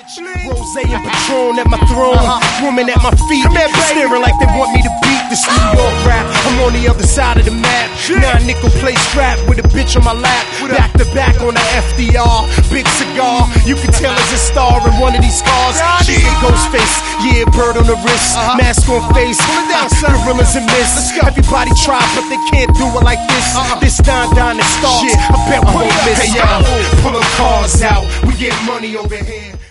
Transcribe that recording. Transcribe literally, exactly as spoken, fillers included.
Rose and Patron at my throne, woman at my feet, staring like they want me to beat this New York rap. I'm on the other side of the map, nine nickel plate strap with a bitch on my lap, back to back on the F D R, big cigar. You can tell it's a star in one of these cars. She say Ghostface, yeah, bird on the wrist, mask on face, gorillas and mist. Everybody try, but they can't do it like this. This Don Don is star. I bet we won't miss. Hey yo, pull them cars out, we get money over here.